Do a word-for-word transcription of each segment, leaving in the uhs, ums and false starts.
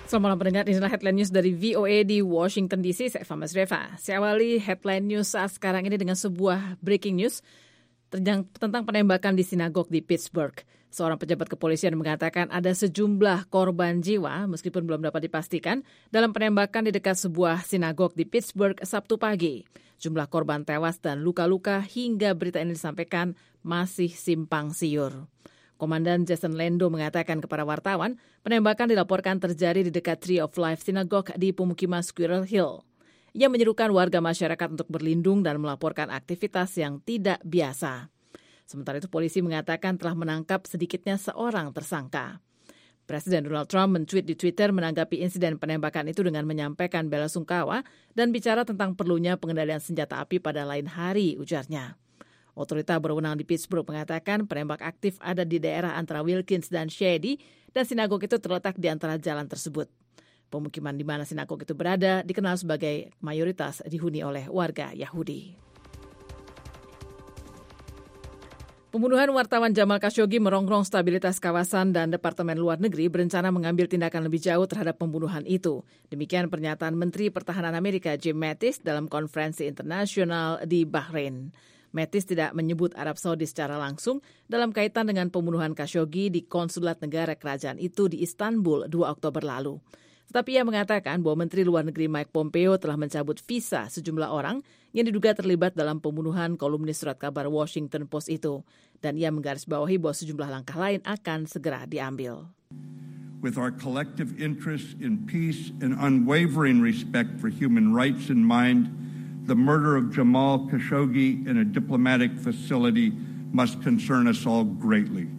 Selamat malam pendengar, inilah headline news dari V O A di Washington D C. Saya Fama Zreva. Saya awali headline news saat sekarang ini dengan sebuah breaking news tentang penembakan di sinagog di Pittsburgh. Seorang pejabat kepolisian mengatakan ada sejumlah korban jiwa meskipun belum dapat dipastikan dalam penembakan di dekat sebuah sinagog di Pittsburgh Sabtu pagi. Jumlah korban tewas dan luka-luka hingga berita ini disampaikan masih simpang siur. Komandan Jason Lando mengatakan kepada wartawan, penembakan dilaporkan terjadi di dekat Tree of Life Synagogue di pemukiman Squirrel Hill. Ia menyerukan warga masyarakat untuk berlindung dan melaporkan aktivitas yang tidak biasa. Sementara itu polisi mengatakan telah menangkap sedikitnya seorang tersangka. Presiden Donald Trump men-tweet di Twitter menanggapi insiden penembakan itu dengan menyampaikan bela sungkawa dan bicara tentang perlunya pengendalian senjata api pada lain hari, ujarnya. Otorita berwenang di Pittsburgh mengatakan penembak aktif ada di daerah antara Wilkins dan Shady dan sinagog itu terletak di antara jalan tersebut. Pemukiman di mana sinagog itu berada dikenal sebagai mayoritas dihuni oleh warga Yahudi. Pembunuhan wartawan Jamal Khashoggi merongrong stabilitas kawasan dan Departemen Luar Negeri berencana mengambil tindakan lebih jauh terhadap pembunuhan itu. Demikian pernyataan Menteri Pertahanan Amerika Jim Mattis dalam konferensi internasional di Bahrain. Mattis tidak menyebut Arab Saudi secara langsung dalam kaitan dengan pembunuhan Khashoggi di konsulat negara kerajaan itu di Istanbul dua Oktober lalu. Tetapi ia mengatakan bahwa Menteri Luar Negeri Mike Pompeo telah mencabut visa sejumlah orang yang diduga terlibat dalam pembunuhan kolumnis surat kabar Washington Post itu. Dan ia menggarisbawahi bahwa sejumlah langkah lain akan segera diambil. With our collective interest in peace and unwavering respect for human rights in mind, the murder of Jamal Khashoggi in a diplomatic facility must concern us all greatly.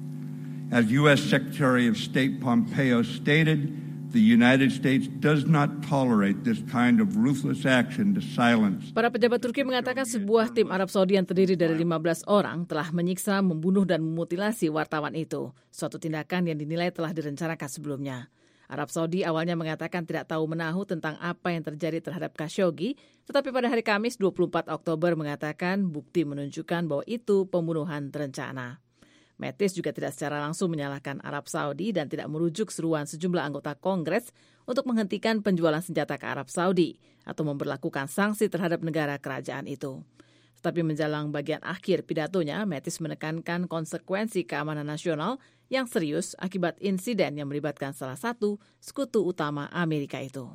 As U S Secretary of State Pompeo stated, the United States does not tolerate this kind of ruthless action to silence. Para pejabat Turki mengatakan sebuah tim Arab Saudi yang terdiri dari lima belas orang telah menyiksa, membunuh dan memutilasi wartawan itu. Suatu tindakan yang dinilai telah direncanakan sebelumnya. Arab Saudi awalnya mengatakan tidak tahu menahu tentang apa yang terjadi terhadap Khashoggi, tetapi pada hari Kamis dua puluh empat Oktober mengatakan bukti menunjukkan bahwa itu pembunuhan terencana. Mattis juga tidak secara langsung menyalahkan Arab Saudi dan tidak merujuk seruan sejumlah anggota Kongres untuk menghentikan penjualan senjata ke Arab Saudi atau memberlakukan sanksi terhadap negara kerajaan itu. Tetapi menjelang bagian akhir pidatonya, Mattis menekankan konsekuensi keamanan nasional yang serius akibat insiden yang melibatkan salah satu sekutu utama Amerika itu.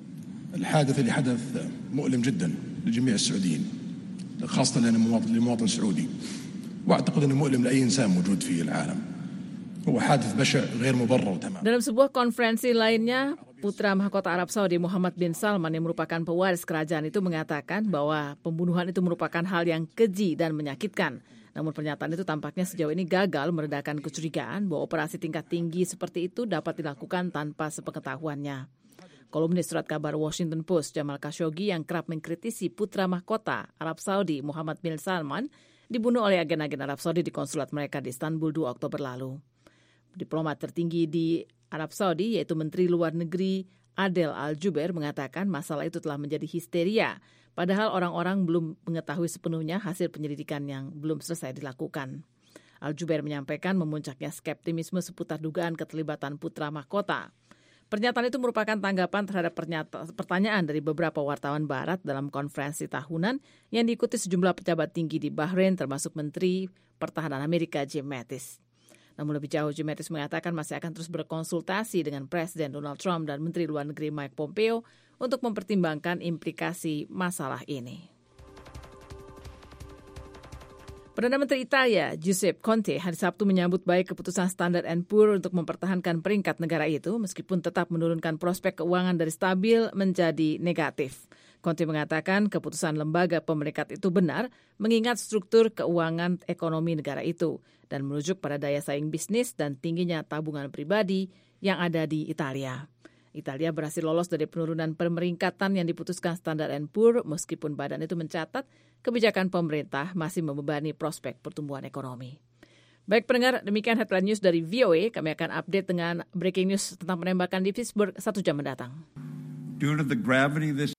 الحادث اللي حدث مؤلم جدا لجميع السعوديين خاصة لأنه مواطن سعودي واعتقد أنه مؤلم لأي إنسان موجود في العالم هو حادث بشع غير مبرر تماما. Dalam sebuah konferensi lainnya, Putra Mahkota Arab Saudi Muhammad bin Salman yang merupakan pewaris kerajaan itu mengatakan bahwa pembunuhan itu merupakan hal yang keji dan menyakitkan. Namun pernyataan itu tampaknya sejauh ini gagal meredakan kecurigaan bahwa operasi tingkat tinggi seperti itu dapat dilakukan tanpa sepengetahuannya. Kolumnis surat kabar Washington Post Jamal Khashoggi yang kerap mengkritisi putra mahkota Arab Saudi Muhammad bin Salman dibunuh oleh agen-agen Arab Saudi di konsulat mereka di Istanbul dua Oktober lalu. Diplomat tertinggi di Arab Saudi yaitu Menteri Luar Negeri Adel Al-Jubeir mengatakan masalah itu telah menjadi histeria, padahal orang-orang belum mengetahui sepenuhnya hasil penyelidikan yang belum selesai dilakukan. Al-Jubeir menyampaikan memuncaknya skeptisisme seputar dugaan keterlibatan putra mahkota. Pernyataan itu merupakan tanggapan terhadap pernyata- pertanyaan dari beberapa wartawan barat dalam konferensi tahunan yang diikuti sejumlah pejabat tinggi di Bahrain termasuk Menteri Pertahanan Amerika Jim Mattis. Namun lebih jauh, Jim Mattis mengatakan masih akan terus berkonsultasi dengan Presiden Donald Trump dan Menteri Luar Negeri Mike Pompeo untuk mempertimbangkan implikasi masalah ini. Perdana Menteri Italia, Giuseppe Conte, hari Sabtu menyambut baik keputusan Standard and Poor untuk mempertahankan peringkat negara itu meskipun tetap menurunkan prospek keuangan dari stabil menjadi negatif. Conte mengatakan keputusan lembaga pemeringkat itu benar mengingat struktur keuangan ekonomi negara itu dan merujuk pada daya saing bisnis dan tingginya tabungan pribadi yang ada di Italia. Italia berhasil lolos dari penurunan pemeringkatan yang diputuskan Standard and Poor meskipun badan itu mencatat kebijakan pemerintah masih membebani prospek pertumbuhan ekonomi. Baik pendengar, demikian headline news dari V O A. Kami akan update dengan breaking news tentang penembakan di Pittsburgh satu jam mendatang. Due to the gravity of this